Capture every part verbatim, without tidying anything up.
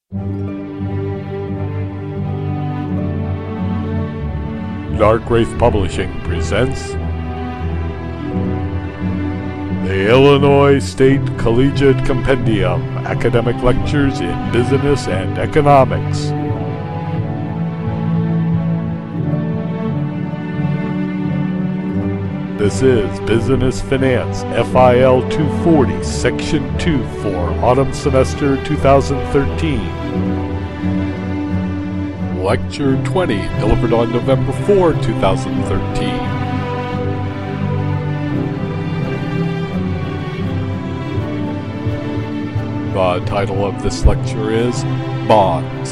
Dark Wraith Publishing presents the Illinois State Collegiate Compendium, Academic Lectures in Business and Economics. This is Business Finance F I L two forty, Section two for Autumn Semester two thousand thirteen. Lecture twenty, delivered on November fourth, two thousand thirteen. The title of this lecture is Bonds.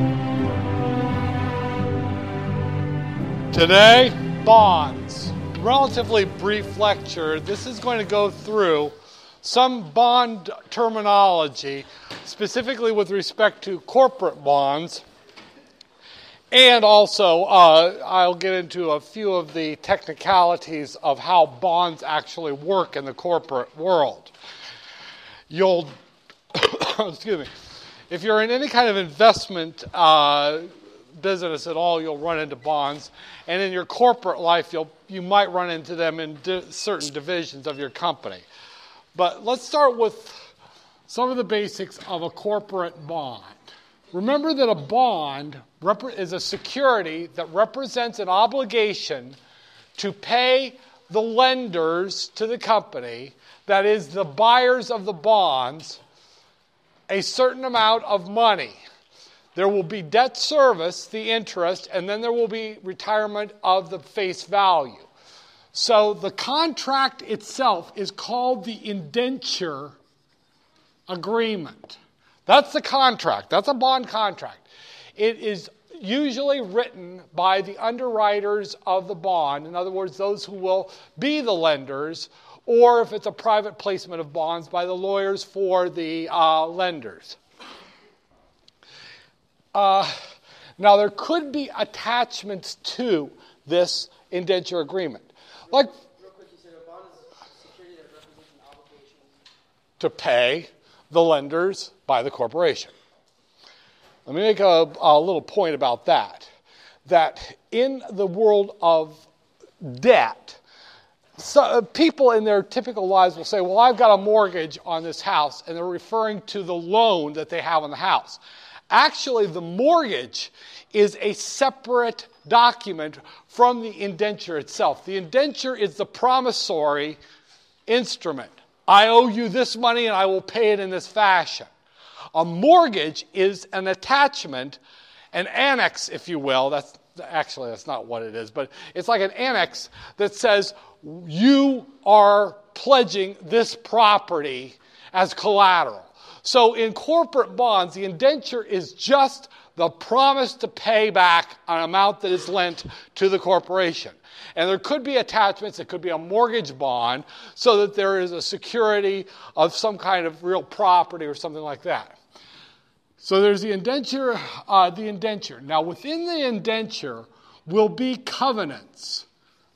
Today, bonds. Relatively brief lecture. This is going to go through some bond terminology, specifically with respect to corporate bonds. And also, uh, I'll get into a few of the technicalities of how bonds actually work in the corporate world. You'll, excuse me, if you're in any kind of investment uh, business at all, you'll run into bonds. And in your corporate life, you'll you might run into them in di- certain divisions of your company. But let's start with some of the basics of a corporate bond. Remember that a bond rep- is a security that represents an obligation to pay the lenders to the company, that is, the buyers of the bonds, a certain amount of money. There will be debt service, the interest, and then there will be retirement of the face value. So the contract itself is called the indenture agreement. That's the contract. That's a bond contract. It is usually written by the underwriters of the bond, in other words, those who will be the lenders, or if it's a private placement of bonds, by the lawyers for the uh, lenders. Uh, now, there could be attachments to this indenture agreement. Like, real quick, you said a bond is a security that represents an obligation to pay the lenders by the corporation. Let me make a, a little point about that. That in the world of debt, so people in their typical lives will say, well, I've got a mortgage on this house, and they're referring to the loan that they have on the house. Actually, the mortgage is a separate document from the indenture itself. The indenture is the promissory instrument. I owe you this money and I will pay it in this fashion. A mortgage is an attachment, an annex, if you will. That's actually, that's not what it is, but it's like an annex that says you are pledging this property as collateral. So in corporate bonds, the indenture is just the promise to pay back an amount that is lent to the corporation. And there could be attachments. It could be a mortgage bond so that there is a security of some kind of real property or something like that. So there's the indenture, uh, the indenture. Now within the indenture will be covenants.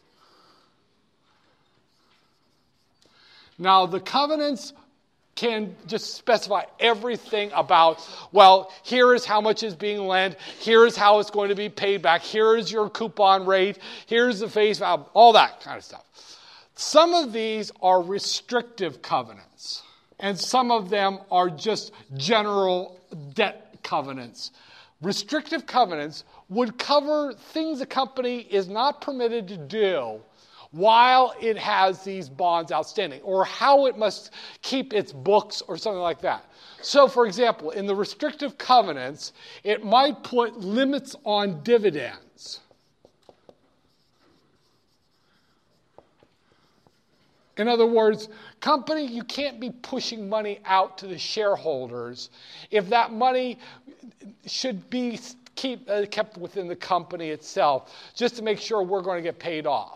Now the covenants can just specify everything about, well, here is how much is being lent, here is how it's going to be paid back, here is your coupon rate, here's the face value, all that kind of stuff. Some of these are restrictive covenants, and some of them are just general debt covenants. Restrictive covenants would cover things a company is not permitted to do while it has these bonds outstanding, or how it must keep its books or something like that. So, for example, in the restrictive covenants, it might put limits on dividends. In other words, company, you can't be pushing money out to the shareholders if that money should be keep, uh, kept within the company itself, just to make sure we're going to get paid off.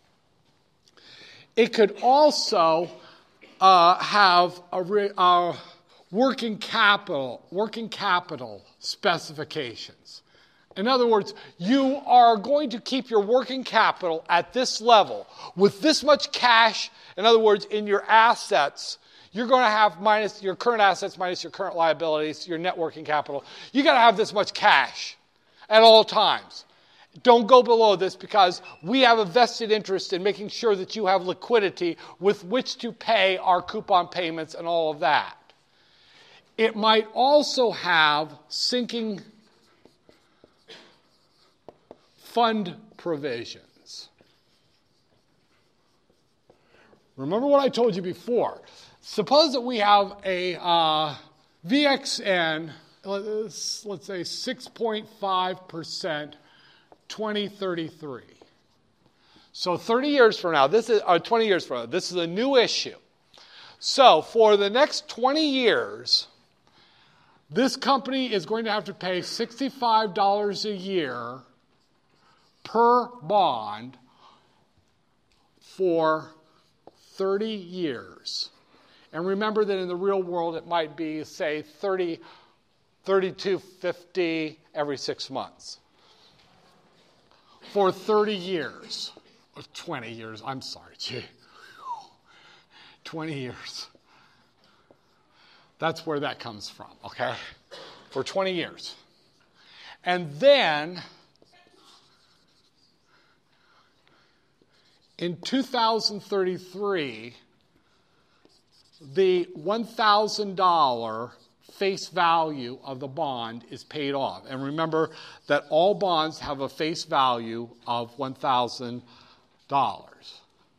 It could also uh, have a, re, a working capital, working capital specifications. In other words, you are going to keep your working capital at this level with this much cash. In other words, in your assets, you're going to have minus your current assets minus your current liabilities, your net working capital. You got to have this much cash at all times. Don't go below this because we have a vested interest in making sure that you have liquidity with which to pay our coupon payments and all of that. It might also have sinking fund provisions. Remember what I told you before. Suppose that we have a uh, V X N, let's, let's say six point five percent twenty thirty-three. So thirty years from now, this is or twenty years from now, this is a new issue. So for the next twenty years, this company is going to have to pay sixty-five dollars a year per bond for thirty years. And remember that in the real world it might be, say, thirty, thirty-two fifty every six months. For thirty years. Or twenty years, I'm sorry, gee. twenty years. That's where that comes from, okay? For twenty years. And then in two thousand thirty-three, the one thousand dollars face value of the bond is paid off. And remember that all bonds have a face value of one thousand dollars.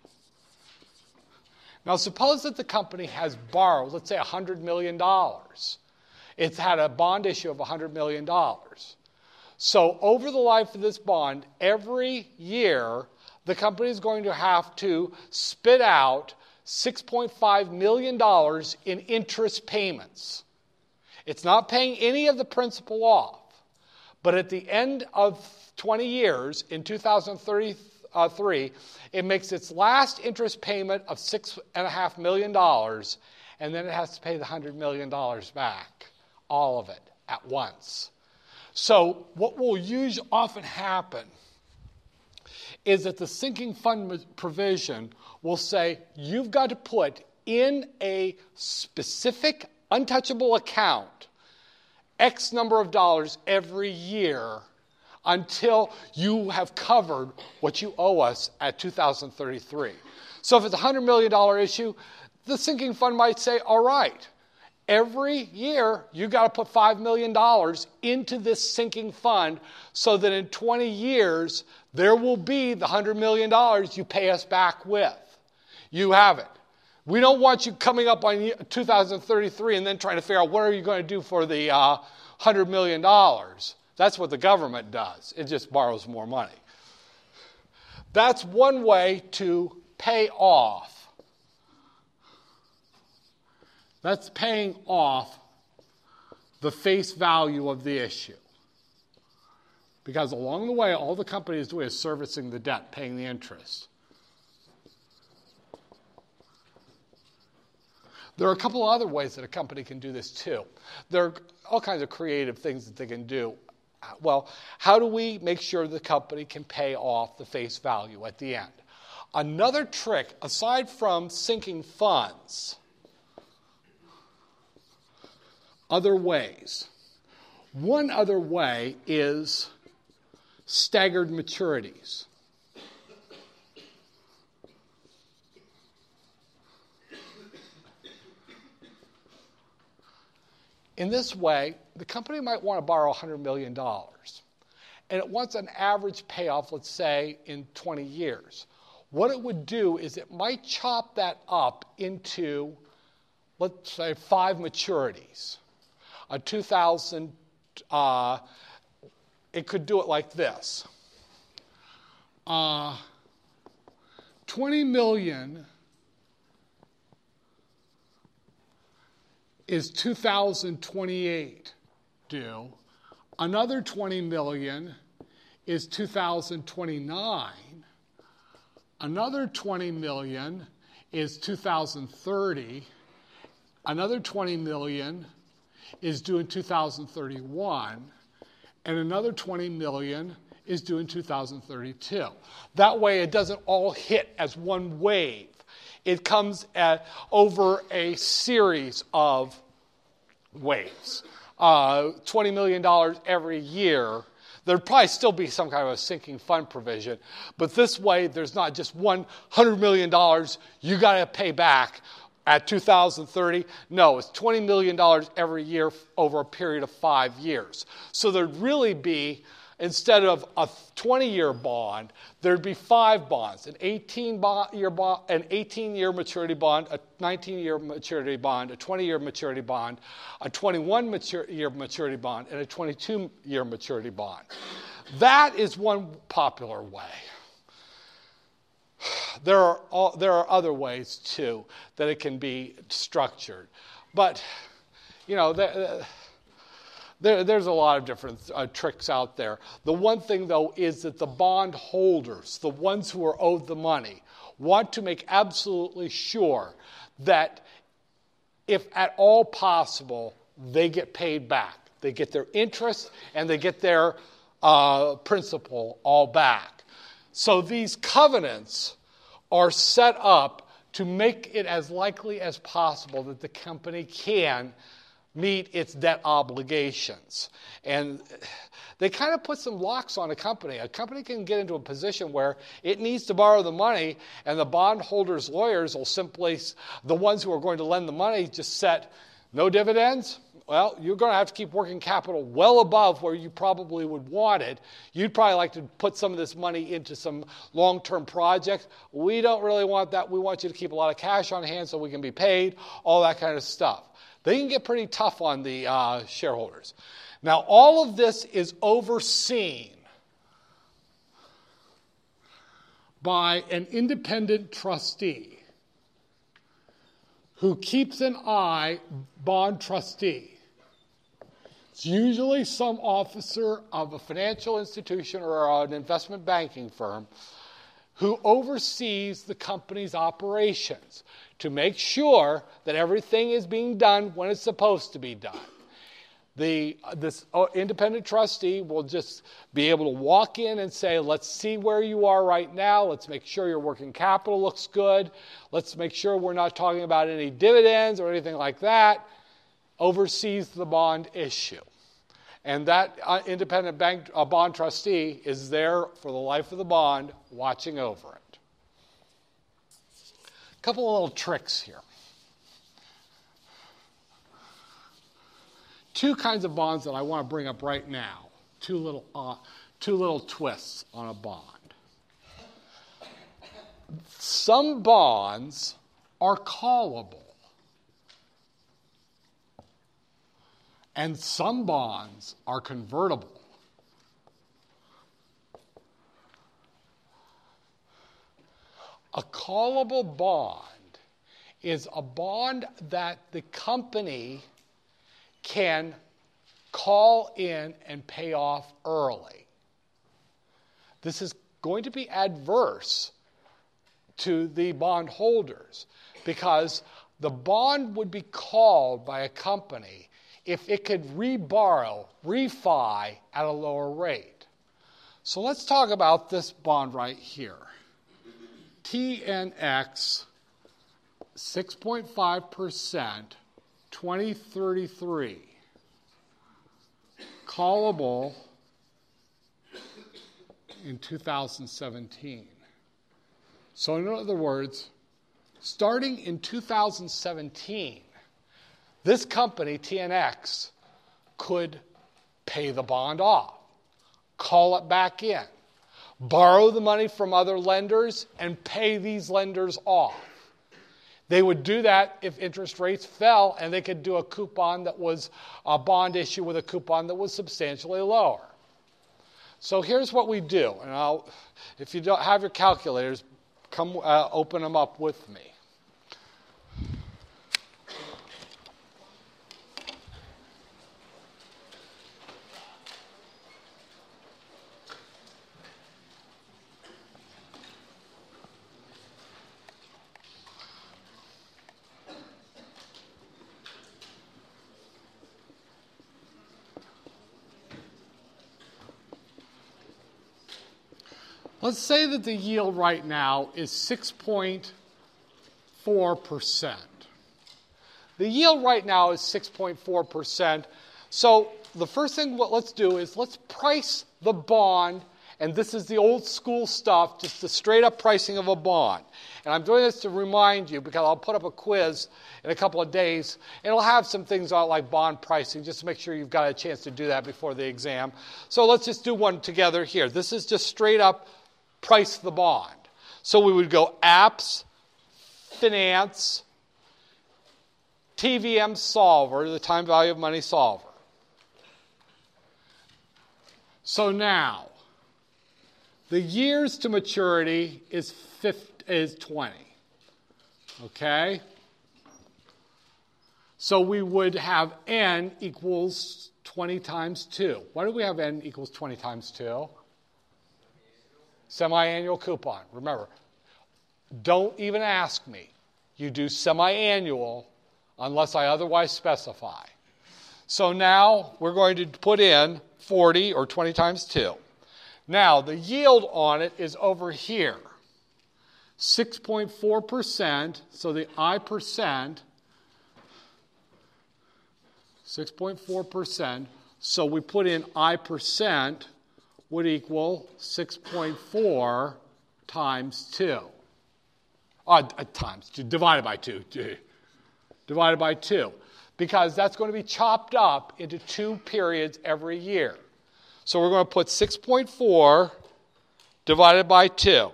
Now suppose that the company has borrowed, let's say one hundred million dollars. It's had a bond issue of one hundred million dollars. So over the life of this bond, every year, the company is going to have to spit out six point five million dollars in interest payments. It's not paying any of the principal off. But at the end of twenty years, in two thousand thirty-three, it makes its last interest payment of six point five million dollars, and then it has to pay the one hundred million dollars back, all of it, at once. So what will usually often happen is that the sinking fund provision will say you've got to put in a specific untouchable account X number of dollars every year until you have covered what you owe us at two thousand thirty-three. So if it's a one hundred million dollars issue, the sinking fund might say, all right, every year you got to put five million dollars into this sinking fund so that in twenty years there will be the one hundred million dollars you pay us back with. You have it. We don't want you coming up on two thousand thirty-three and then trying to figure out what are you going to do for the uh, one hundred million dollars. That's what the government does. It just borrows more money. That's one way to pay off. That's paying off the face value of the issue. Because along the way, all the company is doing is servicing the debt, paying the interest. There are a couple of other ways that a company can do this too. There are all kinds of creative things that they can do. Well, how do we make sure the company can pay off the face value at the end? Another trick, aside from sinking funds, other ways. One other way is staggered maturities. In this way, the company might want to borrow one hundred million dollars, and it wants an average payoff, let's say, in twenty years. What it would do is it might chop that up into, let's say, five maturities. A two thousand, uh, it could do it like this. Uh, twenty million dollars is two thousand twenty-eight due. Another twenty million dollars is two thousand twenty-nine. Another twenty million dollars is two thousand thirty. Another twenty million dollars is due in two thousand thirty-one. And another twenty million dollars is due in two thousand thirty-two. That way it doesn't all hit as one wave. It comes at, over a series of waves. Uh, twenty million dollars every year. There'd probably still be some kind of a sinking fund provision, but this way there's not just one hundred million dollars you got to pay back at two thousand thirty. No, it's twenty million dollars every year over a period of five years. So there'd really be, instead of a twenty-year bond, there'd be five bonds, an eighteen-year bond, an eighteen-year maturity bond, a nineteen-year maturity bond, a twenty-year maturity bond, a twenty-one-year maturity bond, and a twenty-two-year maturity bond. That is one popular way. There are all, there are other ways too that it can be structured, but you know. The, There, there's a lot of different uh, tricks out there. The one thing, though, is that the bond holders, the ones who are owed the money, want to make absolutely sure that if at all possible, they get paid back. They get their interest and they get their uh, principal all back. So these covenants are set up to make it as likely as possible that the company can meet its debt obligations. And they kind of put some locks on a company. A company can get into a position where it needs to borrow the money, and the bondholders' lawyers will simply, the ones who are going to lend the money, just set no dividends. Well, you're going to have to keep working capital well above where you probably would want it. You'd probably like to put some of this money into some long-term project. We don't really want that. We want you to keep a lot of cash on hand so we can be paid, all that kind of stuff. They can get pretty tough on the uh, shareholders. Now, all of this is overseen by an independent trustee who keeps an eye, bond trustee. It's usually some officer of a financial institution or an investment banking firm who oversees the company's operations to make sure that everything is being done when it's supposed to be done. The, this independent trustee will just be able to walk in and say, let's see where you are right now. Let's make sure your working capital looks good. Let's make sure we're not talking about any dividends or anything like that. Oversees the bond issue. And that uh, independent bank uh, bond trustee is there for the life of the bond, watching over it. A couple of little tricks here. Two kinds of bonds that I want to bring up right now. Two little, uh, two little twists on a bond. Some bonds are callable. And some bonds are convertible. A callable bond is a bond that the company can call in and pay off early. This is going to be adverse to the bondholders because the bond would be called by a company if it could reborrow, refi at a lower rate. So let's talk about this bond right here. T N X, six point five percent, twenty thirty-three. Callable in two thousand seventeen. So in other words, starting in two thousand seventeen, this company, T N X, could pay the bond off, call it back in, borrow the money from other lenders, and pay these lenders off. They would do that if interest rates fell, and they could do a coupon that was a bond issue with a coupon that was substantially lower. So here's what we do, and I'll, if you don't have your calculators, come uh, open them up with me. Let's say that the yield right now is six point four percent. The yield right now is six point four percent. So the first thing what let's do is let's price the bond, and this is the old school stuff, just the straight up pricing of a bond. And I'm doing this to remind you because I'll put up a quiz in a couple of days, and it'll have some things on like bond pricing, just to make sure you've got a chance to do that before the exam. So let's just do one together here. This is just straight up price the bond. So we would go apps, finance, T V M solver, the time value of money solver. So now, the years to maturity is fifty, is twenty. Okay? So we would have N equals twenty times two. Why do we have N equals twenty times two? Semi-annual coupon. Remember, don't even ask me. You do semi-annual unless I otherwise specify. So now we're going to put in forty or twenty times two. Now the yield on it is over here. six point four percent, so the I percent, six point four percent, so we put in I percent would equal six point four times two. Uh, times two, divided by two. Divided by two. Because that's going to be chopped up into two periods every year. So we're going to put six point four divided by two.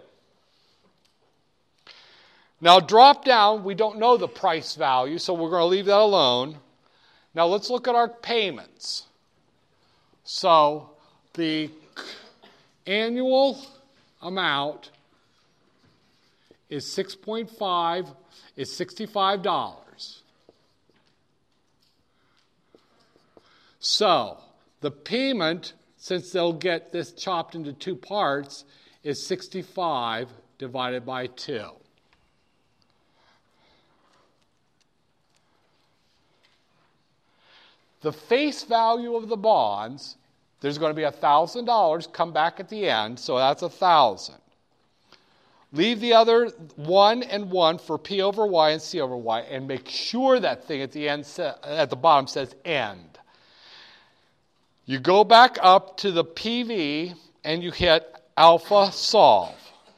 Now drop down, we don't know the price value, so we're going to leave that alone. Now let's look at our payments. So the annual amount is six point five, is sixty-five dollars. So the payment, since they'll get this chopped into two parts, is sixty-five divided by two. The face value of the bonds, there's going to be one thousand dollars come back at the end, so that's one thousand dollars. Leave the other one and one for P over Y and C over Y, and make sure that thing at the end at the bottom says end. You go back up to the P V and you hit alpha solve.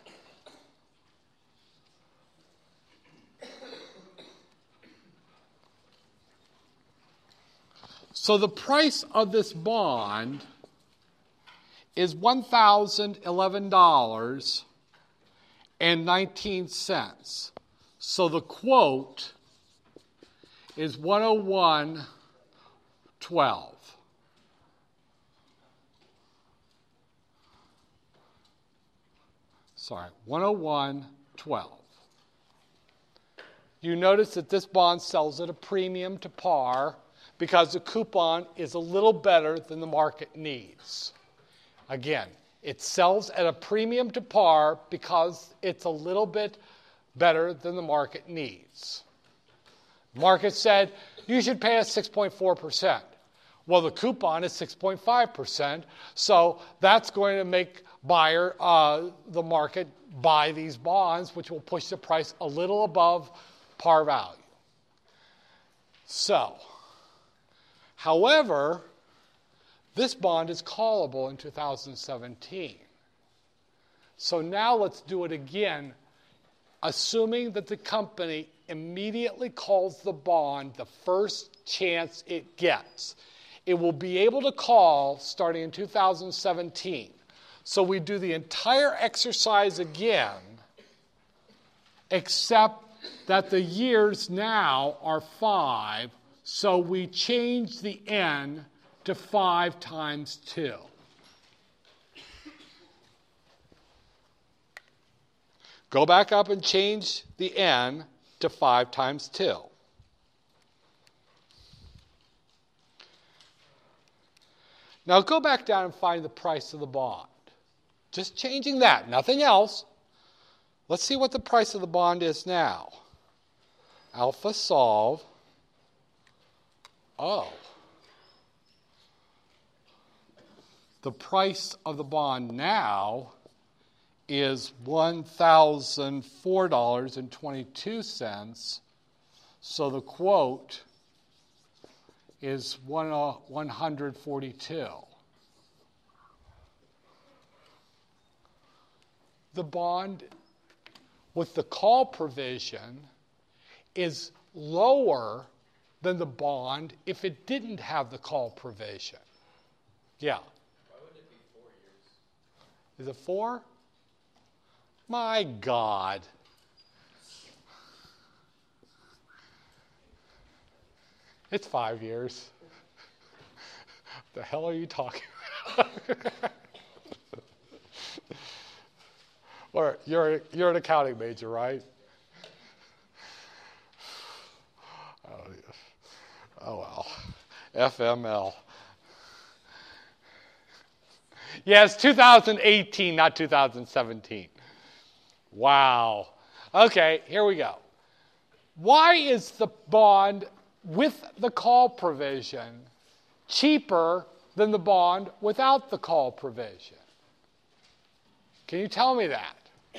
So the price of this bond is one thousand eleven dollars and nineteen cents. So the quote is one oh one twelve. Sorry, one oh one twelve. You notice that this bond sells at a premium to par because the coupon is a little better than the market needs. Again, it sells at a premium to par because it's a little bit better than the market needs. Market said, you should pay us six point four percent. Well, the coupon is six point five percent, so that's going to make buyer, uh, the market buy these bonds, which will push the price a little above par value. So, however, this bond is callable in two thousand seventeen. So now let's do it again, assuming that the company immediately calls the bond the first chance it gets. It will be able to call starting in two thousand seventeen. So we do the entire exercise again, except that the years now are five, so we change the N to five times two. Go back up and change the N to five times two. Now go back down and find the price of the bond. Just changing that, nothing else. Let's see what the price of the bond is now. Alpha solve. Oh. The price of the bond now is one thousand four dollars and twenty-two cents. So the quote is one hundred forty-two. The bond with the call provision is lower than the bond if it didn't have the call provision. Yeah. Why would it be four years? Is it four? My God. It's five years. The hell are you talking about? Or you're you're an accounting major, right? Oh, yes. Oh well. F M L. Yeah, it's two thousand eighteen, not two thousand seventeen. Wow. Okay, here we go. Why is the bond with the call provision cheaper than the bond without the call provision? Can you tell me that?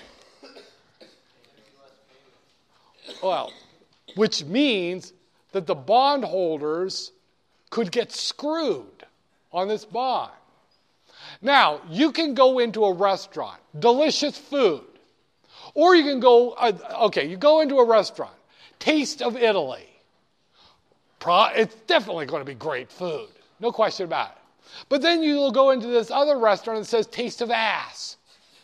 Well, which means that the bondholders could get screwed on this bond. Now, you can go into a restaurant, delicious food, or you can go, uh, okay, you go into a restaurant, Taste of Italy. Pro- it's definitely going to be great food, no question about it. But then you'll go into this other restaurant that says Taste of Ass.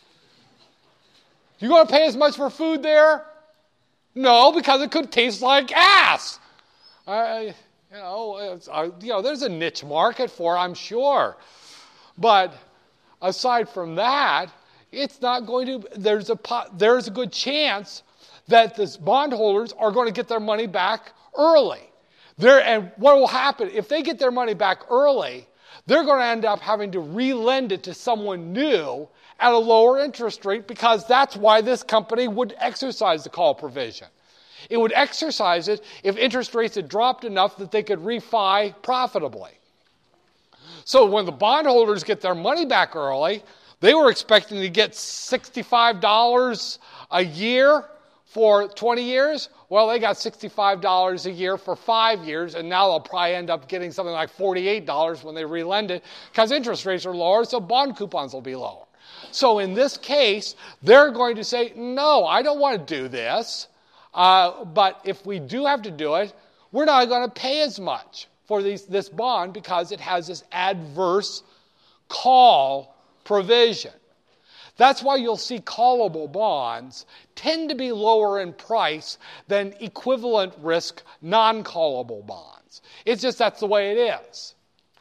You going to pay as much for food there? No, because it could taste like ass. Uh, you know, it's, uh, you know, there's a niche market for it, I'm sure. But aside from that, it's not going to. There's a there's a good chance that the bondholders are going to get their money back early. There, and what will happen if they get their money back early? They're going to end up having to re-lend it to someone new at a lower interest rate, because that's why this company would exercise the call provision. It would exercise it if interest rates had dropped enough that they could refi profitably. So when the bondholders get their money back early, they were expecting to get sixty-five dollars a year for twenty years. Well, they got sixty-five dollars a year for five years, and now they'll probably end up getting something like forty-eight dollars when they relend it, because interest rates are lower, so bond coupons will be lower. So in this case, they're going to say, no, I don't want to do this. Uh, but if we do have to do it, we're not going to pay as much for these, this bond, because it has this adverse call provision. That's why you'll see callable bonds tend to be lower in price than equivalent risk non-callable bonds. It's just that's the way it is.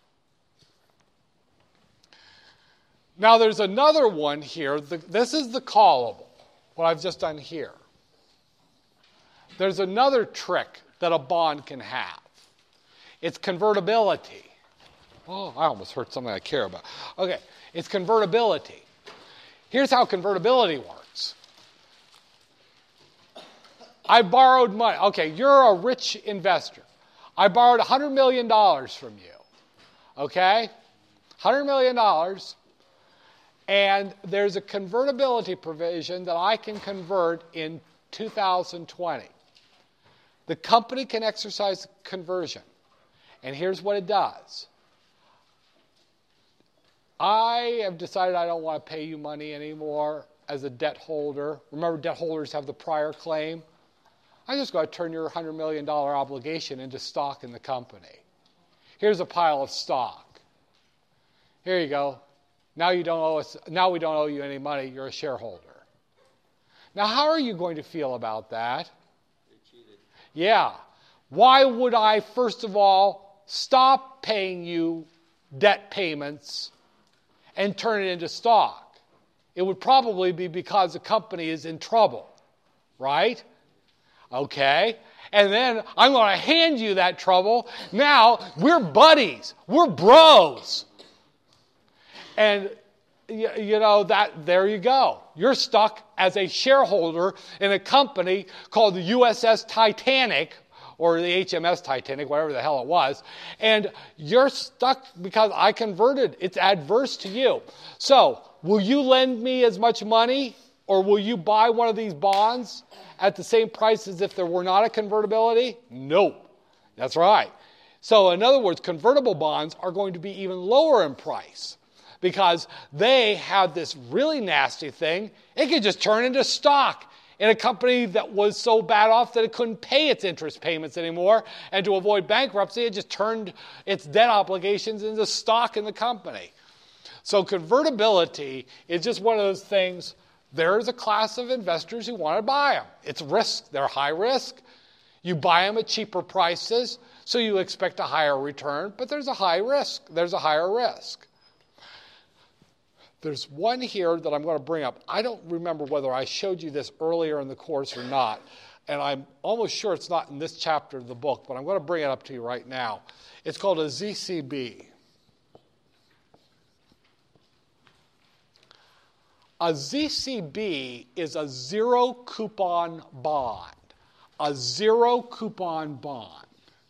Now there's another one here. The, this is the callable, what I've just done here. There's another trick that a bond can have. It's convertibility. Oh, I almost heard something I care about. Okay, it's convertibility. Here's how convertibility works. I borrowed money. Okay, you're a rich investor. I borrowed one hundred million dollars from you. Okay? one hundred million dollars. And there's a convertibility provision that I can convert in two thousand twenty. The company can exercise conversion. And here's what it does. I have decided I don't want to pay you money anymore as a debt holder. Remember, debt holders have the prior claim. I'm just going to turn your one hundred million dollars obligation into stock in the company. Here's a pile of stock. Here you go. Now you don't owe us. Now we don't owe you any money. You're a shareholder. Now, how are you going to feel about that? You're cheated. Yeah. Why would I, first of all, stop paying you debt payments and turn it into stock? It would probably be because the company is in trouble, right? Okay. And then I'm going to hand you that trouble. Now we're buddies. We're bros. And you, you know that there you go. You're stuck as a shareholder in a company called the U S S Titanic, or the H M S Titanic, whatever the hell it was, and you're stuck because I converted. It's adverse to you. So will you lend me as much money, or will you buy one of these bonds at the same price as if there were not a convertibility? Nope. That's right. So in other words, convertible bonds are going to be even lower in price because they have this really nasty thing. It could just turn into stock in a company that was so bad off that it couldn't pay its interest payments anymore. And to avoid bankruptcy, it just turned its debt obligations into stock in the company. So convertibility is just one of those things. There's a class of investors who want to buy them. It's risk. They're high risk. You buy them at cheaper prices, so you expect a higher return, but there's a high risk. There's a higher risk. There's one here that I'm going to bring up. I don't remember whether I showed you this earlier in the course or not, and I'm almost sure it's not in this chapter of the book, but I'm going to bring it up to you right now. It's called a Z C B. A Z C B is a zero coupon bond. A zero coupon bond.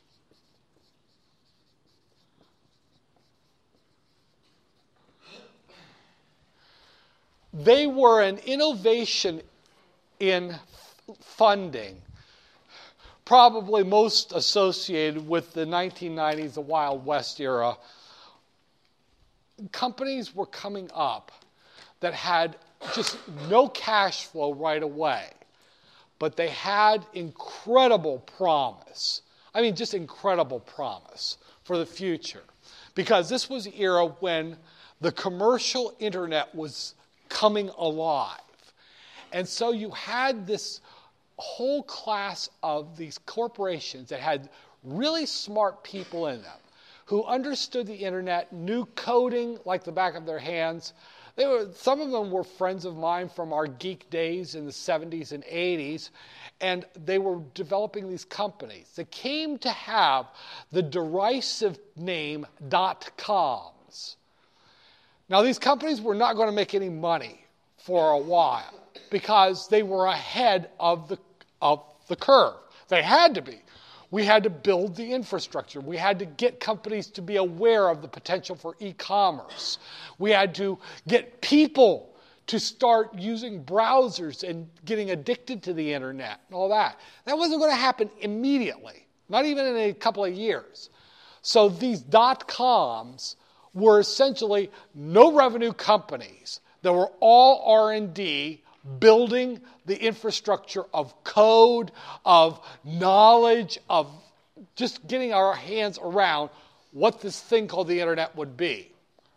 They were an innovation in funding, probably most associated with the nineteen nineties, the Wild West era. Companies were coming up that had just no cash flow right away, but they had incredible promise. I mean, just incredible promise for the future. Because this was the era when the commercial internet was coming alive. And so you had this whole class of these corporations that had really smart people in them who understood the internet, knew coding like the back of their hands. They were, some of them were friends of mine from our geek days in the seventies and eighties, and they were developing these companies that came to have the derisive name dot-coms. Now, these companies were not going to make any money for a while because they were ahead of the, of the curve. They had to be. We had to build the infrastructure. We had to get companies to be aware of the potential for e-commerce. We had to get people to start using browsers and getting addicted to the internet and all that. That wasn't going to happen immediately, not even in a couple of years. So these dot-coms were essentially no revenue companies that were all R and D, building the infrastructure of code, of knowledge, of just getting our hands around what this thing called the internet would be.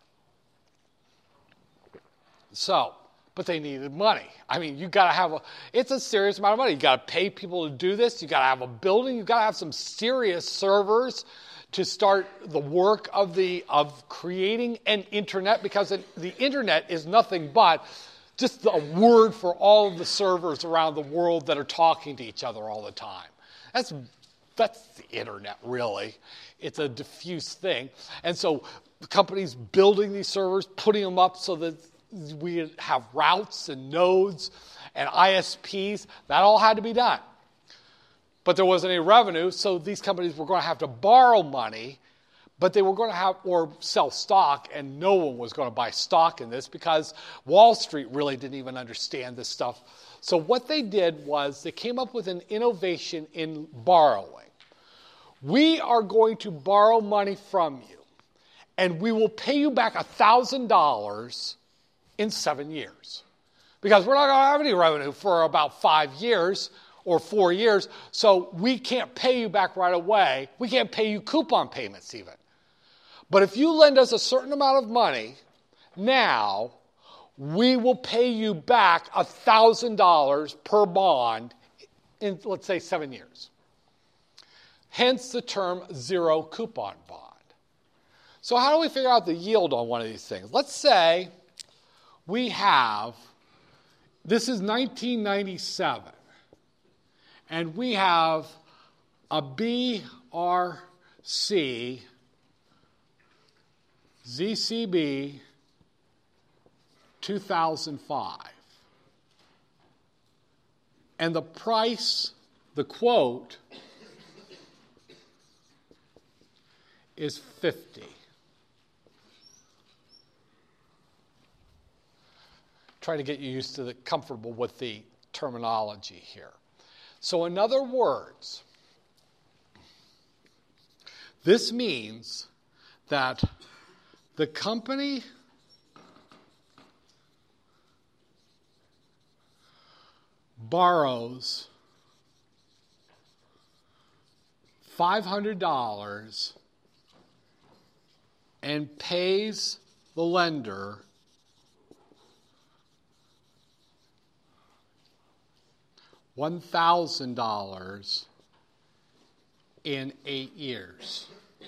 So, but they needed money. I mean, you got to have a, it's a serious amount of money. You got to pay people to do this. You got to have a building. You got to have some serious servers to start the work of the of creating an internet, because it, the internet is nothing but just a word for all of the servers around the world that are talking to each other all the time. That's that's the internet, really. It's a diffuse thing. And so the companies building these servers, putting them up so that we have routes and nodes and I S Ps, that all had to be done. But there wasn't any revenue, so these companies were going to have to borrow money, but they were going to have, or sell stock, and no one was going to buy stock in this because Wall Street really didn't even understand this stuff. So what they did was they came up with an innovation in borrowing. We are going to borrow money from you, and we will pay you back one thousand dollars in seven years. Because we're not going to have any revenue for about five years or four years, so we can't pay you back right away. We can't pay you coupon payments even. But if you lend us a certain amount of money, now we will pay you back one thousand dollars per bond in, let's say, seven years. Hence the term zero coupon bond. So how do we figure out the yield on one of these things? Let's say we have, this is nineteen ninety-seven, and we have a B R C Z C B two thousand five. And the price, the quote, is fifty. try to get you used to the comfortable with the terminology here. So in other words, this means that the company borrows five hundred dollars and pays the lender one thousand dollars in eight years.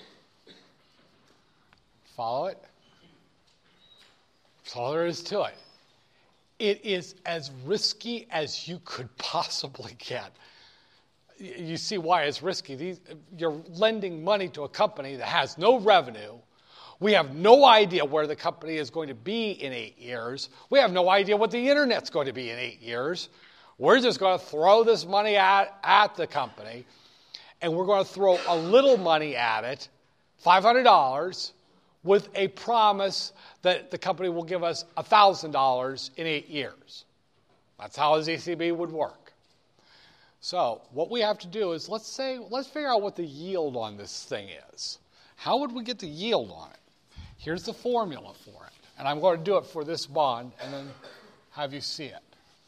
Follow it? That's all there is to it. It is as risky as you could possibly get. You see why it's risky. These, you're lending money to a company that has no revenue. We have no idea where the company is going to be in eight years. We have no idea what the internet's going to be in eight years. We're just going to throw this money at, at the company, and we're going to throw a little money at it, five hundred dollars, with a promise that the company will give us one thousand dollars in eight years. That's how a Z C B would work. So what we have to do is, let's say, let's figure out what the yield on this thing is. How would we get the yield on it? Here's the formula for it. And I'm going to do it for this bond and then have you see it.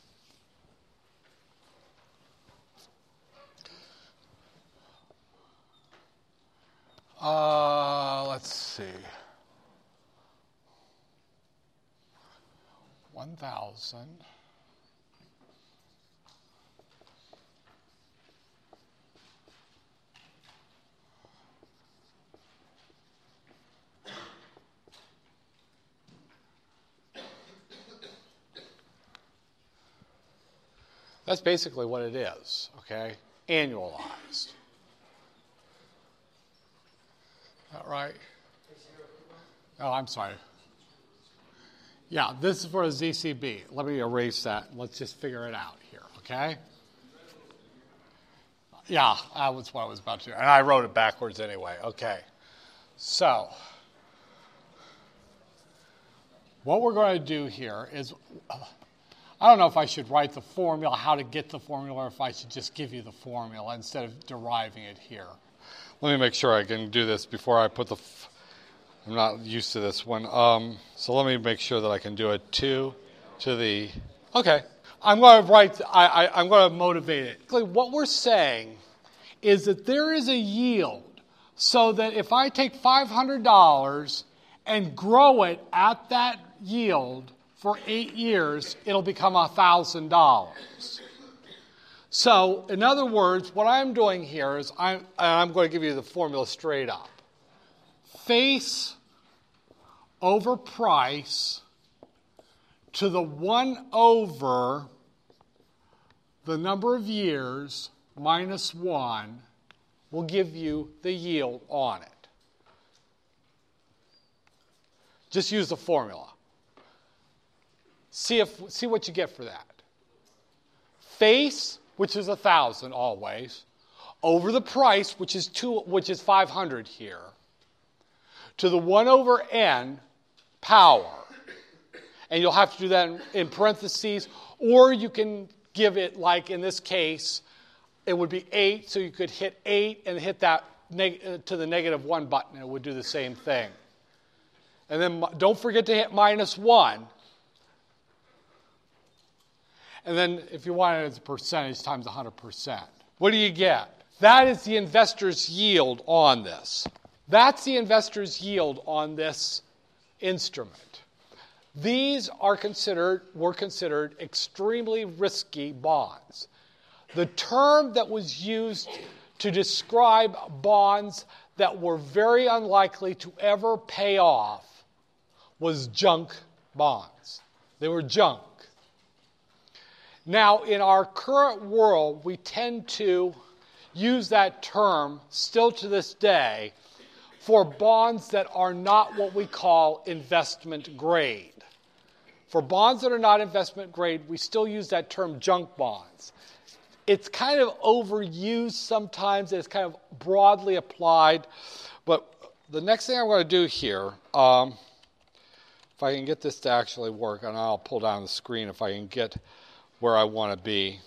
Uh, let's see. one thousand. That's basically what it is, okay? Annualized. Is that right? Oh, I'm sorry. Yeah, this is for a Z C B. Let me erase that. Let's just figure it out here, okay? Yeah, that was what I was about to do. And I wrote it backwards anyway. Okay. So, what we're going to do here is, I don't know if I should write the formula, how to get the formula, or if I should just give you the formula instead of deriving it here. Let me make sure I can do this before I put the... F- I'm not used to this one. Um, so let me make sure that I can do it. two to the... Okay. I'm going to write... I, I, I'm going to motivate it. What we're saying is that there is a yield so that if I take five hundred dollars and grow it at that yield for eight years, it'll become one thousand dollars. So, in other words, what I'm doing here is I'm, I'm going to give you the formula straight up. Face over price to the one over the number of years minus one will give you the yield on it. Just use the formula. See if see what you get for that. Face, which is a thousand always, over the price, which is two, which is five hundred here, to the one over n power, and you'll have to do that in, in parentheses, or you can give it like in this case, it would be eight, so you could hit eight and hit that neg- to the negative one button, and it would do the same thing. And then don't forget to hit minus one. And then if you want it as a percentage times one hundred percent. What do you get? That is the investor's yield on this. That's the investor's yield on this instrument. These are considered, were considered extremely risky bonds. The term that was used to describe bonds that were very unlikely to ever pay off was junk bonds. They were junk. Now, in our current world, we tend to use that term still to this day for bonds that are not what we call investment grade. For bonds that are not investment grade, we still use that term junk bonds. It's kind of overused sometimes. It's kind of broadly applied. But the next thing I'm going to do here, um, if I can get this to actually work, and I'll pull down the screen if I can get where I want to be.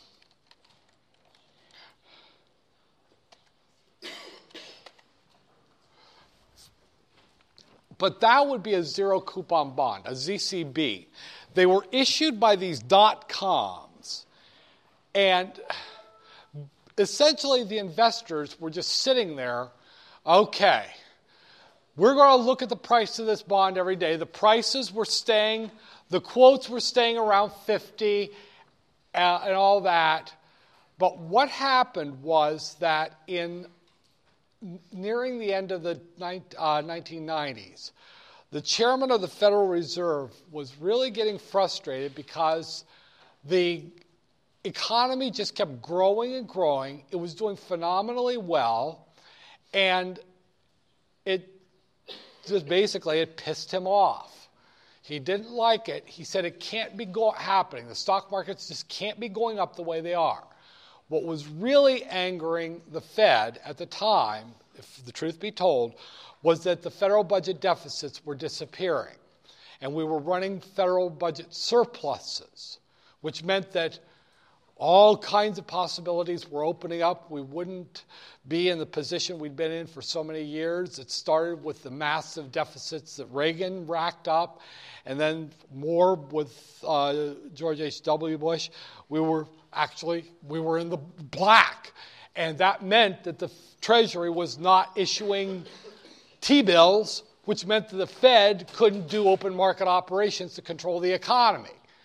But that would be a zero coupon bond, a Z C B. They were issued by these dot-coms, and essentially the investors were just sitting there, okay, we're going to look at the price of this bond every day. The prices were staying, the quotes were staying around fifty uh, and all that. But what happened was that in nearing the end of the uh, nineteen nineties, the chairman of the Federal Reserve was really getting frustrated because the economy just kept growing and growing. It was doing phenomenally well, and it just basically it pissed him off. He didn't like it. He said it can't be go- happening. The stock markets just can't be going up the way they are. What was really angering the Fed at the time, if the truth be told, was that the federal budget deficits were disappearing. And we were running federal budget surpluses, which meant that all kinds of possibilities were opening up. We wouldn't be in the position we'd been in for so many years. It started with the massive deficits that Reagan racked up, and then more with uh, George H W Bush. We were actually, we were in the black. And that meant that the Treasury was not issuing T-bills, which meant that the Fed couldn't do open market operations to control the economy.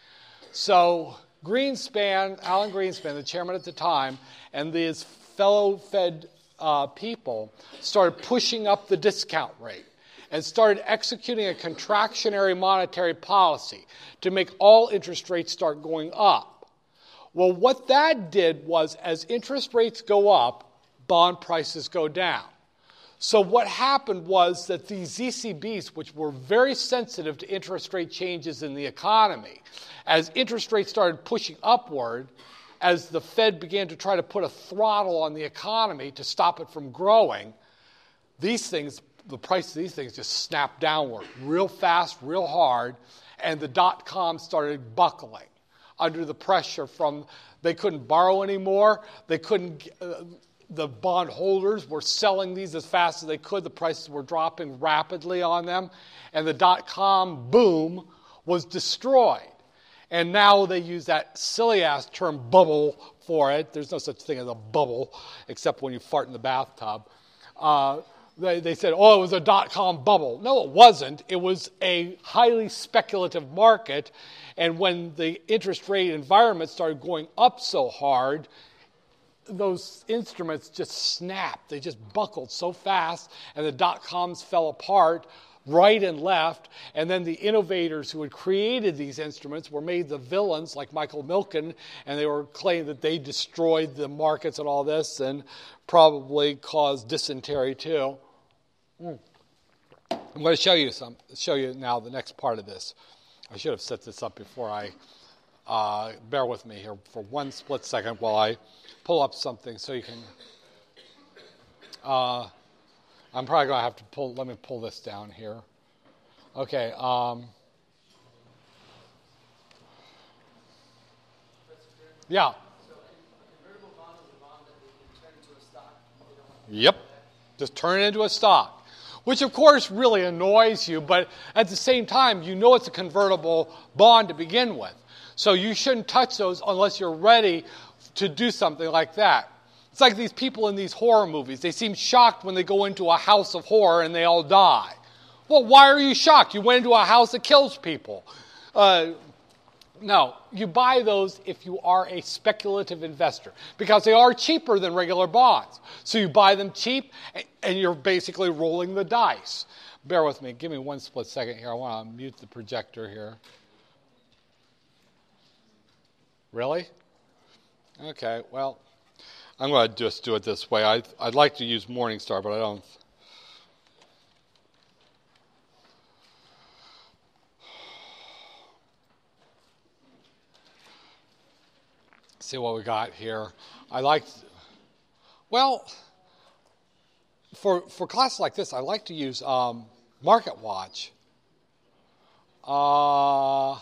So Greenspan, Alan Greenspan, the chairman at the time, and his fellow Fed uh, people started pushing up the discount rate and started executing a contractionary monetary policy to make all interest rates start going up. Well, what that did was, as interest rates go up, bond prices go down. So what happened was that these Z C Bs, which were very sensitive to interest rate changes in the economy, as interest rates started pushing upward, as the Fed began to try to put a throttle on the economy to stop it from growing, these things, the price of these things just snapped downward real fast, real hard, and the dot-com started buckling under the pressure from, they couldn't borrow anymore, they couldn't, uh, the bond holders were selling these as fast as they could, the prices were dropping rapidly on them, and the dot-com boom was destroyed. And now they use that silly-ass term bubble for it. There's no such thing as a bubble, except when you fart in the bathtub. Uh, they, they said, oh, it was a dot-com bubble. No, it wasn't. It was a highly speculative market, and when the interest rate environment started going up so hard, those instruments just snapped. They just buckled so fast, and the dot-coms fell apart right and left, and then the innovators who had created these instruments were made the villains, like Michael Milken, and they were claiming that they destroyed the markets and all this, and probably caused dysentery too. Mm. I'm going to show you some. Show you now the next part of this. I should have set this up before I. Uh, bear with me here for one split second while I pull up something so you can. Uh, I'm probably going to have to pull. Let me pull this down here. Okay. Um, yeah. Yep. Just turn it into a stock. Which, of course, really annoys you, but at the same time, you know it's a convertible bond to begin with. So you shouldn't touch those unless you're ready to do something like that. It's like these people in these horror movies. They seem shocked when they go into a house of horror and they all die. Well, why are you shocked? You went into a house that kills people. Uh, no, you buy those if you are a speculative investor because they are cheaper than regular bonds. So you buy them cheap and you're basically rolling the dice. Bear with me. Give me one split second here. I want to mute the projector here. Really? Okay, well, I'm going to just do it this way. I, I'd like to use Morningstar, but I don't. See what we got here. I like, well, for for classes like this, I like to use um, MarketWatch. Uh,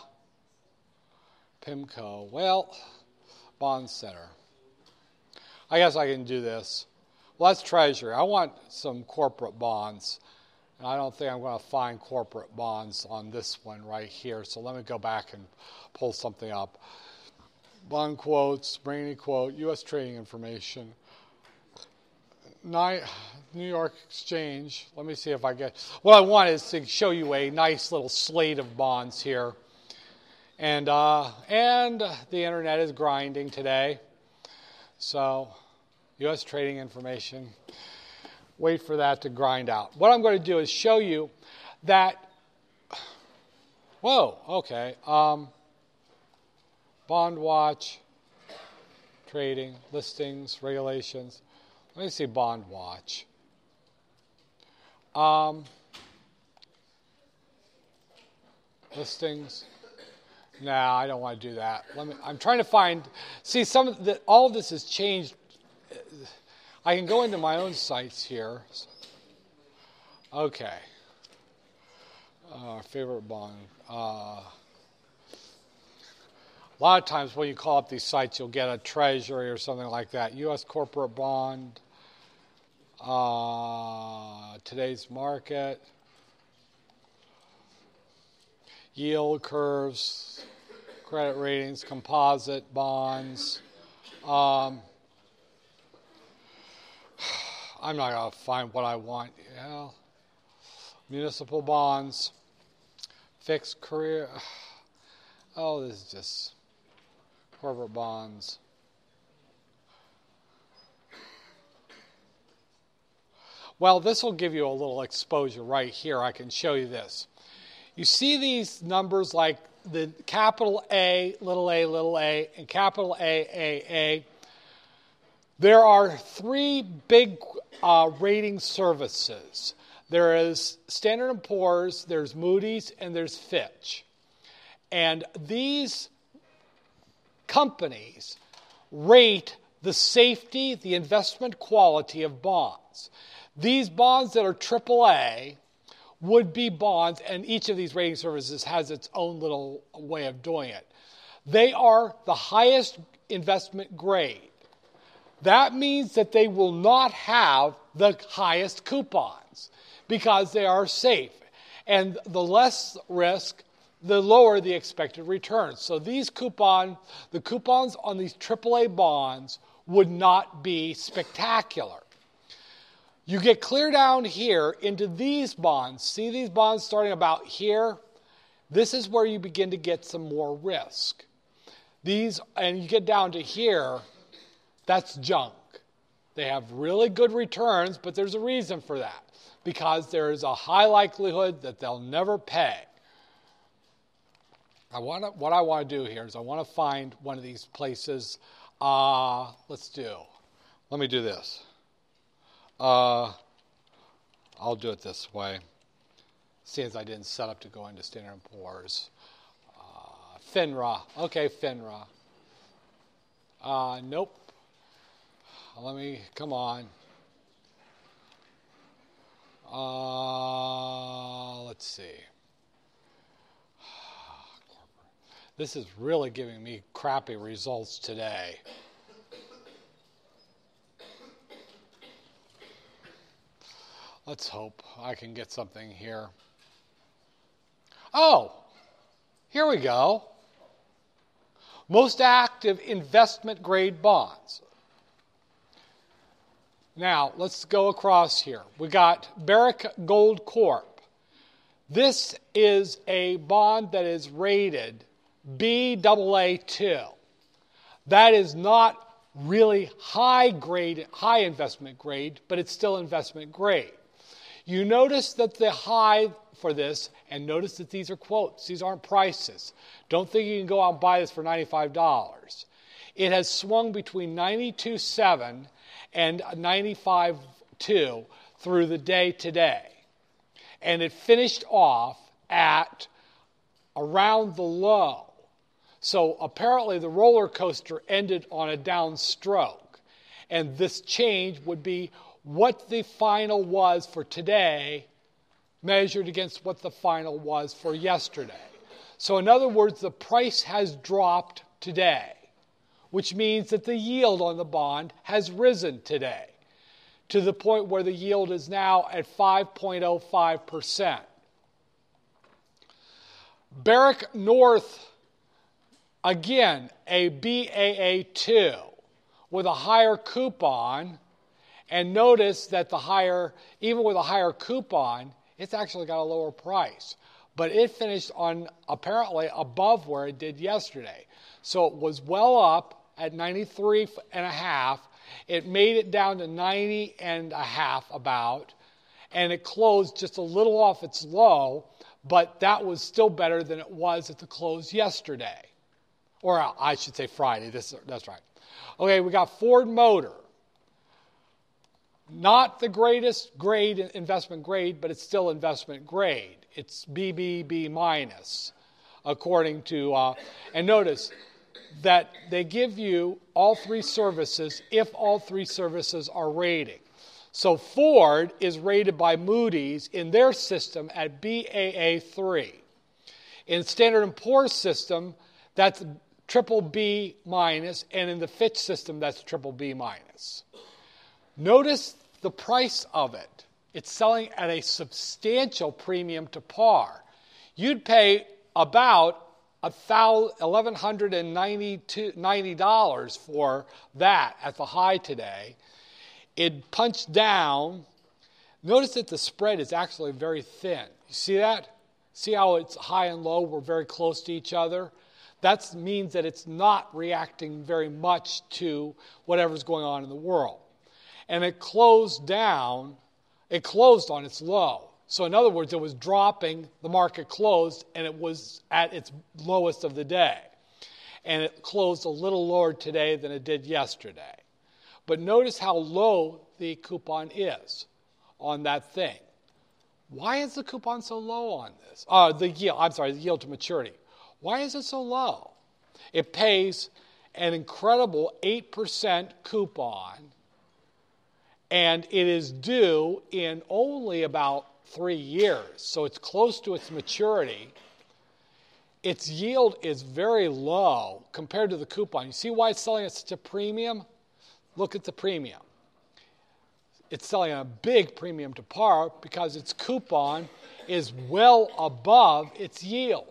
PIMCO. Well, Bond Center. I guess I can do this. Well, that's Treasury. I want some corporate bonds. And I don't think I'm going to find corporate bonds on this one right here. So let me go back and pull something up. Bond quotes, bring any quote, U S trading information. New York Exchange. Let me see if I get... What I want is to show you a nice little slate of bonds here. And, uh, and the internet is grinding today. So, U S trading information. Wait for that to grind out. What I'm going to do is show you that... Whoa, okay. Um, Bond Watch, trading, listings, regulations. Let me see Bond Watch. Um, listings. Nah, I don't want to do that. Let me. I'm trying to find. See, some of the, all of this has changed. I can go into my own sites here. Okay. Uh, favorite bond. Uh, a lot of times when you call up these sites, you'll get a Treasury or something like that. U S corporate bond. Uh, today's market. Yield curves. Credit ratings. Composite bonds. Um, I'm not going to find what I want. Yeah. Municipal bonds. Fixed career. Oh, this is just corporate bonds. Well, this will give you a little exposure right here. I can show you this. You see these numbers like the capital A, little a, little a, and capital A, A, A. There are three big uh, rating services. There is Standard and Poor's, there's Moody's, and there's Fitch. And these companies rate the safety, the investment quality of bonds. These bonds that are triple A would be bonds, and each of these rating services has its own little way of doing it. They are the highest investment grade. That means that they will not have the highest coupons because they are safe. And the less risk, the lower the expected return. So these coupon, the coupons on these triple A bonds would not be spectacular. You get clear down here into these bonds. See these bonds starting about here? This is where you begin to get some more risk. These, and you get down to here, that's junk. They have really good returns, but there's a reason for that. Because there is a high likelihood that they'll never pay. I want to, what I want to do here is I want to find one of these places. Uh, let's do, let me do this. Uh, I'll do it this way. Since I didn't set up to go into Standard and Poor's. Uh, FINRA. Okay, FINRA. Uh, nope. Let me, come on. Uh, let's see. This is really giving me crappy results today. Let's hope I can get something here. Oh, here we go. Most active investment grade bonds. Now, let's go across here. We got Barrick Gold Corp. This is a bond that is rated B A A two. That is not really high grade, high investment grade, but it's still investment grade. You notice that the high for this, and notice that these are quotes. These aren't prices. Don't think you can go out and buy this for ninety-five dollars. It has swung between ninety-two point seven and ninety-five point two through the day today. And it finished off at around the low. So apparently the roller coaster ended on a downstroke. And this change would be what the final was for today measured against what the final was for yesterday. So in other words, the price has dropped today, which means that the yield on the bond has risen today to the point where the yield is now at five point oh five percent. Barrick North, again, a B A A two with a higher coupon, and notice that the higher, even with a higher coupon, it's actually got a lower price. But it finished on apparently above where it did yesterday. So it was well up at ninety-three and a half. It made it down to ninety and a half about, and it closed just a little off its low, but that was still better than it was at the close yesterday. Or I should say Friday. This, that's right. Okay, we got Ford Motor. Not the greatest grade, investment grade, but it's still investment grade. It's B B B minus, according to, uh, and notice that they give you all three services if all three services are rated. So Ford is rated by Moody's in their system at B A A three. In Standard and Poor's system, that's triple B minus, and in the Fitch system, that's triple B minus. Notice the price of it. It's selling at a substantial premium to par. You'd pay about one thousand one hundred ninety dollars for that at the high today. It punched down. Notice that the spread is actually very thin. You see that? See how it's high and low were very close to each other? That means that it's not reacting very much to whatever's going on in the world. And it closed down, it closed on its low. So in other words, it was dropping, the market closed, and it was at its lowest of the day. And it closed a little lower today than it did yesterday. But notice how low the coupon is on that thing. Why is the coupon so low on this? Uh, the yield, I'm sorry, the yield to maturity. Why is it so low? It pays an incredible eight percent coupon, and it is due in only about three years. So it's close to its maturity. Its yield is very low compared to the coupon. You see why it's selling at such a premium? Look at the premium. It's selling a big premium to par because its coupon is well above its yield.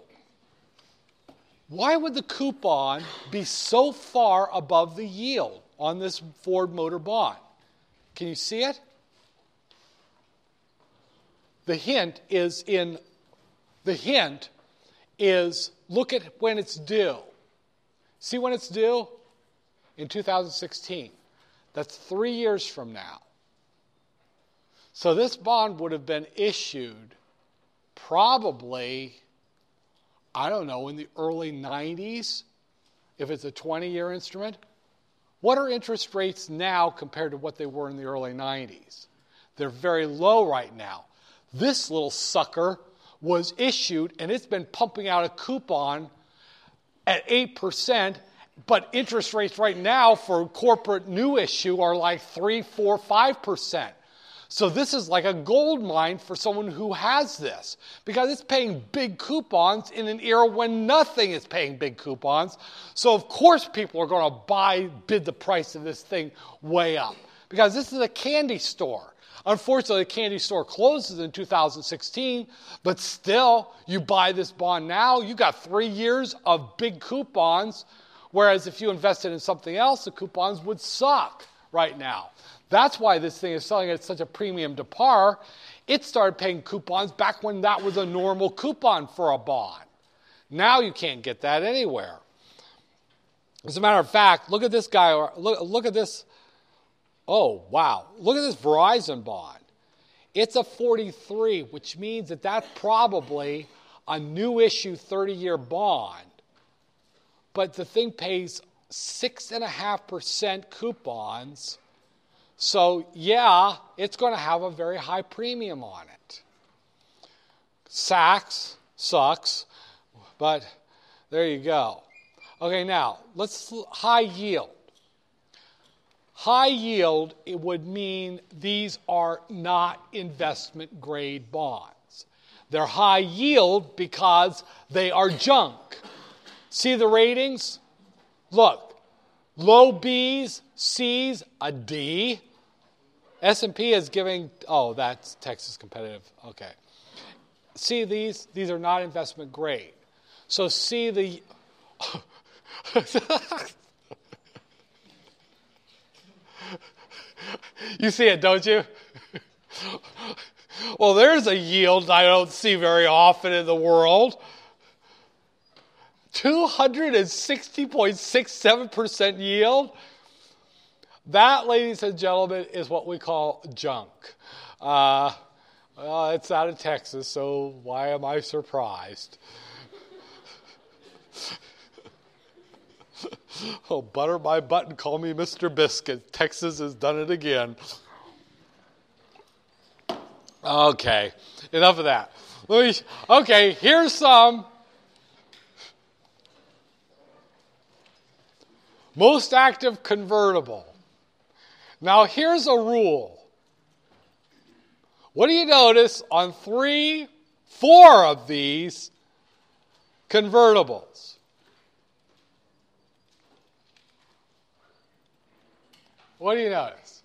Why would the coupon be so far above the yield on this Ford Motor bond? Can you see it? The hint is in, the hint is, look at when it's due. See when it's due? In two thousand sixteen. That's three years from now. So this bond would have been issued probably, I don't know, in the early nineties, if it's a twenty-year instrument. What are interest rates now compared to what they were in the early nineties? They're very low right now. This little sucker was issued, and it's been pumping out a coupon at eight percent, but interest rates right now for corporate new issue are like three, four, five percent. So this is like a gold mine for someone who has this, because it's paying big coupons in an era when nothing is paying big coupons. So of course people are going to buy, bid the price of this thing way up, because this is a candy store. Unfortunately, the candy store closes in two thousand sixteen, but still, you buy this bond now, you got three years of big coupons, whereas if you invested in something else, the coupons would suck right now. That's why this thing is selling at such a premium to par. It started paying coupons back when that was a normal coupon for a bond. Now you can't get that anywhere. As a matter of fact, look at this guy, look, look at this. Oh, wow. Look at this Verizon bond. It's a forty-three, which means that that's probably a new issue thirty-year bond. But the thing pays six point five percent coupons. So, yeah, it's going to have a very high premium on it. Saks sucks, but there you go. Okay, now, let's high yield. High yield, it would mean these are not investment grade bonds. They're high yield because they are junk. See the ratings? Look, low B's, C's, a D. S and P is giving, oh, that's Texas Competitive. Okay. See these? These are not investment grade. So see the... You see it, don't you? Well, there's a yield I don't see very often in the world. two hundred sixty point six seven percent yield. That, ladies and gentlemen, is what we call junk. Uh, well, it's out of Texas, so why am I surprised? Oh, butter my butt and call me Mister Biscuit. Texas has done it again. Okay, enough of that. Let me, okay, here's some. Most active convertible. Now, here's a rule. What do you notice on three, four of these convertibles? What do you notice?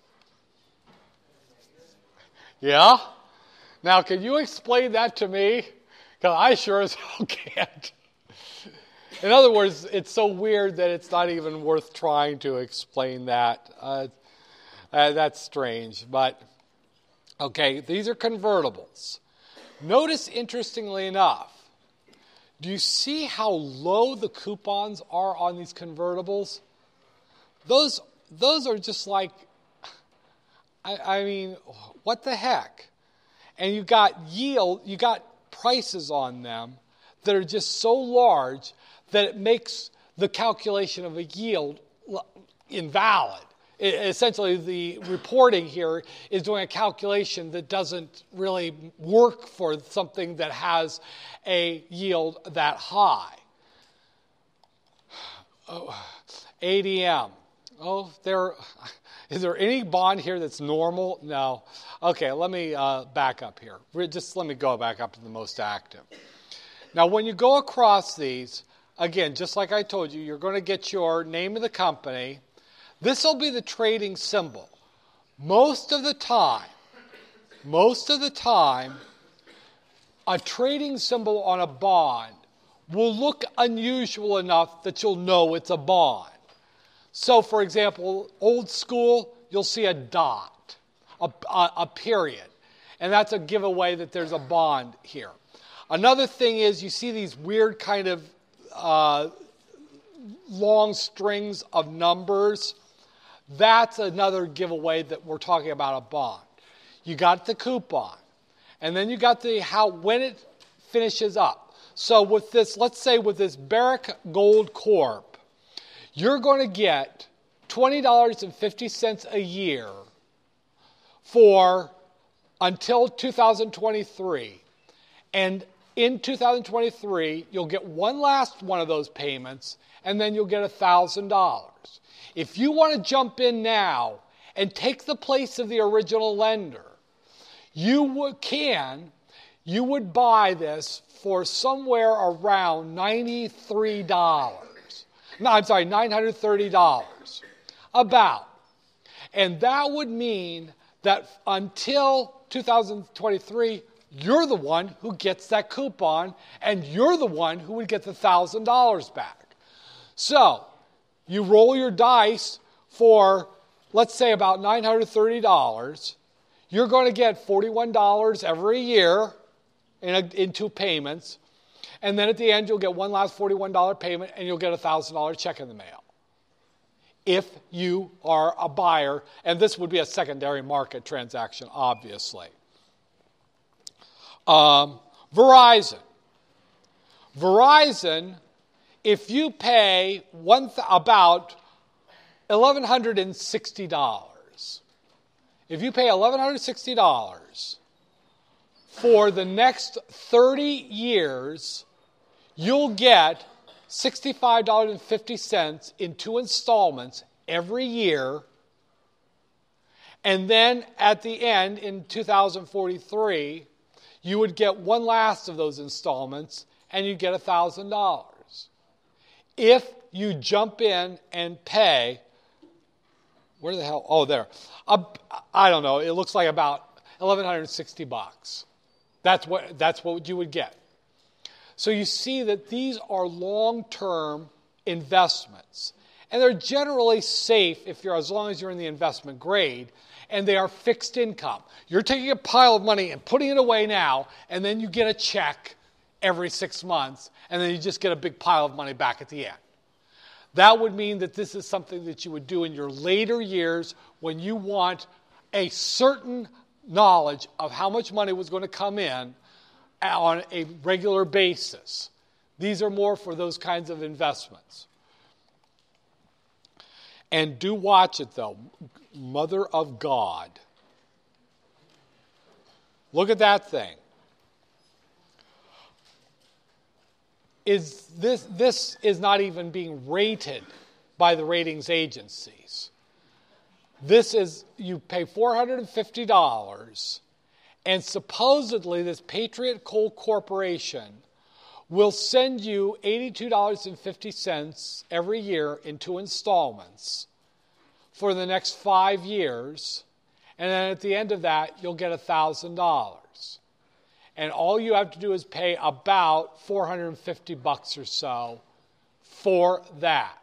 Yeah? Now, can you explain that to me? Because I sure as hell can't. In other words, it's so weird that it's not even worth trying to explain that. Uh, uh, that's strange. But, okay, these are convertibles. Notice, interestingly enough, do you see how low the coupons are on these convertibles? Those, those are just like, I, I mean, what the heck? And you got yield, you got prices on them that are just so large that it makes the calculation of a yield invalid. It, essentially, the reporting here is doing a calculation that doesn't really work for something that has a yield that high. Oh, A D M. Oh, there. Is there any bond here that's normal? No. Okay, let me uh, back up here. Just let me go back up to the most active. Now, when you go across these, again, just like I told you, you're going to get your name of the company. This will be the trading symbol. Most of the time, most of the time, a trading symbol on a bond will look unusual enough that you'll know it's a bond. So, for example, old school, you'll see a dot, a, a, a period. And that's a giveaway that there's a bond here. Another thing is you see these weird kind of uh, long strings of numbers. That's another giveaway that we're talking about a bond. You got the coupon. And then you got the how when it finishes up. So with this, let's say with this Barrick Gold Corp, you're going to get twenty dollars and fifty cents a year for until two thousand twenty-three. And in two thousand twenty-three, you'll get one last one of those payments, and then you'll get one thousand dollars. If you want to jump in now and take the place of the original lender, you would, can, you would buy this for somewhere around ninety-three dollars. No, I'm sorry, nine hundred thirty dollars. About. And that would mean that until two thousand twenty-three, you're the one who gets that coupon, and you're the one who would get the one thousand dollars back. So, you roll your dice for, let's say, about nine hundred thirty dollars. You're going to get forty-one dollars every year in, a, in two payments. And then at the end, you'll get one last forty-one dollars payment, and you'll get a one thousand dollars check in the mail. If you are a buyer, and this would be a secondary market transaction, obviously. Um, Verizon. Verizon, if you pay one th- about one thousand one hundred sixty dollars, if you pay one thousand one hundred sixty dollars for the next thirty years, you'll get sixty-five dollars and fifty cents in two installments every year. And then at the end, in two thousand forty-three, you would get one last of those installments and you'd get one thousand dollars. If you jump in and pay, where the hell? Oh, there. Uh, I don't know. It looks like about eleven sixty bucks. That's what that's what you would get. So you see that these are long-term investments, and they're generally safe if you're as long as you're in the investment grade, and they are fixed income. You're taking a pile of money and putting it away now, and then you get a check every six months, and then you just get a big pile of money back at the end. That would mean that this is something that you would do in your later years when you want a certain knowledge of how much money was going to come in on a regular basis. These are more for those kinds of investments. And do watch it, though. Mother of God. Look at that thing. Is this, this is not even being rated by the ratings agencies. This is, you pay four hundred fifty dollars, and supposedly this Patriot Coal Corporation will send you eighty-two dollars and fifty cents every year in two installments for the next five years, and then at the end of that, you'll get one thousand dollars. And all you have to do is pay about four hundred fifty bucks or so for that.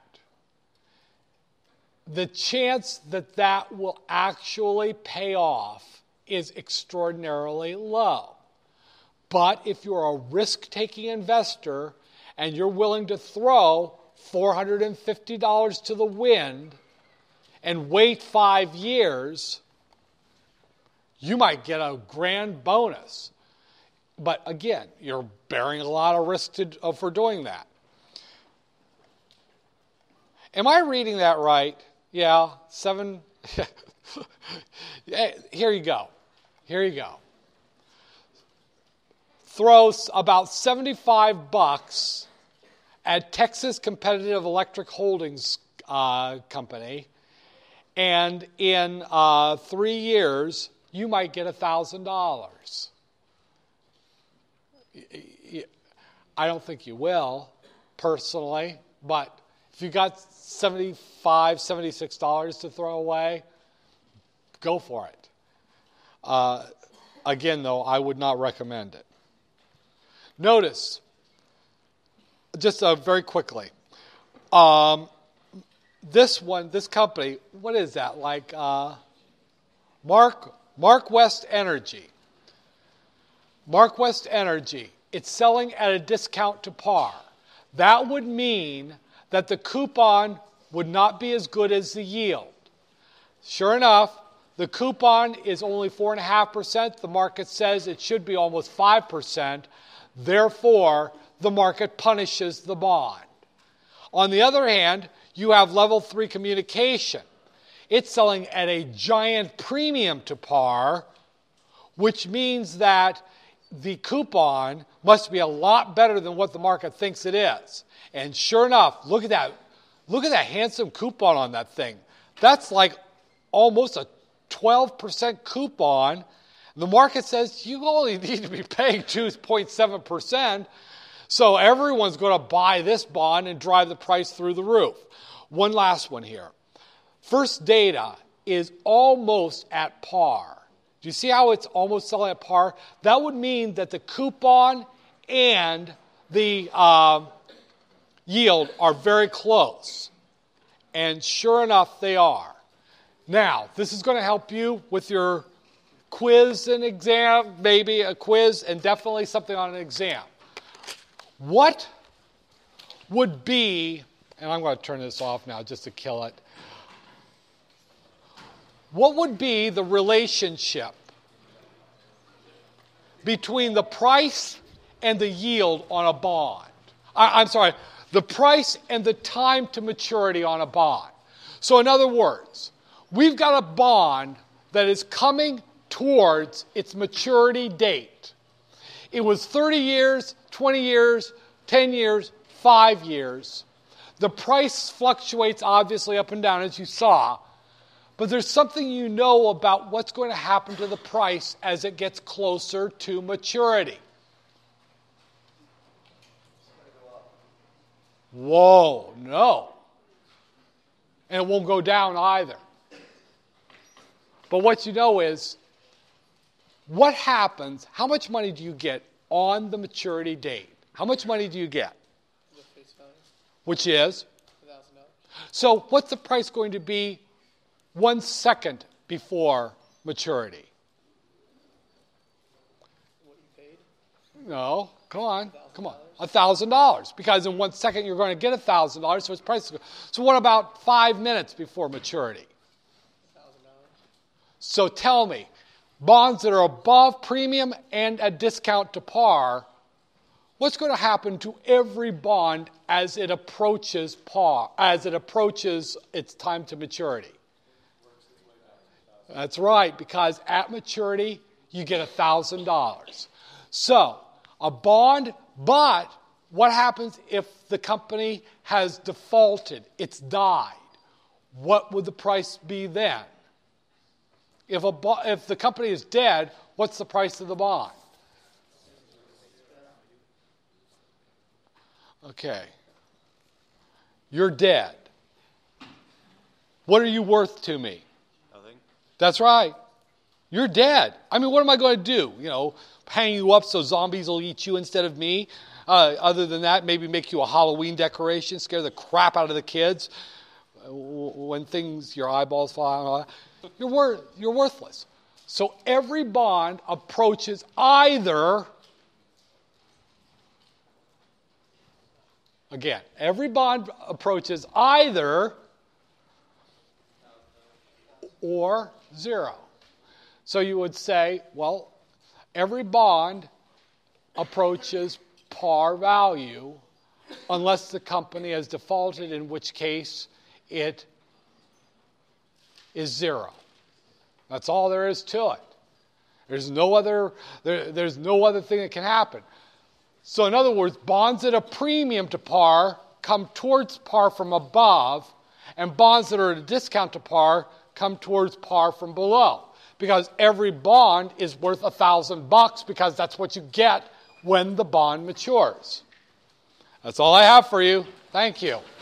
The chance that that will actually pay off is extraordinarily low. But if you're a risk-taking investor and you're willing to throw four hundred fifty dollars to the wind and wait five years, you might get a grand bonus. But again, you're bearing a lot of risk to, uh, for doing that. Am I reading that right? Yeah, seven. Here you go. Here you go. Throw about seventy-five bucks at Texas Competitive Electric Holdings uh, Company, and in uh, three years, you might get one thousand dollars. I don't think you will, personally, but if you got seventy-five dollars, seventy-six dollars to throw away, go for it. Uh, again, though, I would not recommend it. Notice, just uh, very quickly, um, this one, this company, what is that, like uh, Mark, Mark West Energy. Mark West Energy, it's selling at a discount to par. That would mean that the coupon would not be as good as the yield. Sure enough, the coupon is only four point five percent. The market says it should be almost five percent. Therefore, the market punishes the bond. On the other hand, you have Level three Communication. It's selling at a giant premium to par, which means that the coupon must be a lot better than what the market thinks it is. And sure enough, look at that. Look at that handsome coupon on that thing. That's like almost a twelve percent coupon. The market says you only need to be paying two point seven percent. So everyone's going to buy this bond and drive the price through the roof. One last one here. First Data is almost at par. Do you see how it's almost selling at par? That would mean that the coupon and the uh, yield are very close. And sure enough, they are. Now, this is going to help you with your quiz and exam, maybe a quiz and definitely something on an exam. What would be, and I'm going to turn this off now just to kill it. What would be the relationship between the price and the yield on a bond? I, I'm sorry, the price and the time to maturity on a bond. So in other words, we've got a bond that is coming towards its maturity date. It was thirty years, twenty years, ten years, five years. The price fluctuates obviously up and down as you saw. But there's something you know about what's going to happen to the price as it gets closer to maturity. Whoa, no. And it won't go down either. But what you know is, what happens, how much money do you get on the maturity date? How much money do you get? The face value, Which is? one thousand dollars. So what's the price going to be one second before maturity? What you paid? No, come on, come on. one thousand dollars. Because in one second you're going to get one thousand dollars, so its price is good. So what about five minutes before maturity? one thousand dollars. So tell me, bonds that are above premium and a discount to par, what's going to happen to every bond as it approaches par, as it approaches its time to maturity? That's right, because at maturity, you get one thousand dollars. So, a bond, but what happens if the company has defaulted, it's died? What would the price be then? If, a, if the company is dead, what's the price of the bond? Okay. You're dead. What are you worth to me? Nothing. That's right. You're dead. I mean, what am I going to do? You know, hang you up so zombies will eat you instead of me? Uh, other than that, maybe make you a Halloween decoration, scare the crap out of the kids when things, your eyeballs fly out. You're, wor- you're worthless. So every bond approaches either, again, every bond approaches either or zero. So you would say, well, every bond approaches par value unless the company has defaulted, in which case it is zero. That's all there is to it. There's no other, there, there's no other thing that can happen. So in other words, bonds at a premium to par come towards par from above, and bonds that are at a discount to par come towards par from below. Because every bond is worth a thousand bucks because that's what you get when the bond matures. That's all I have for you. Thank you.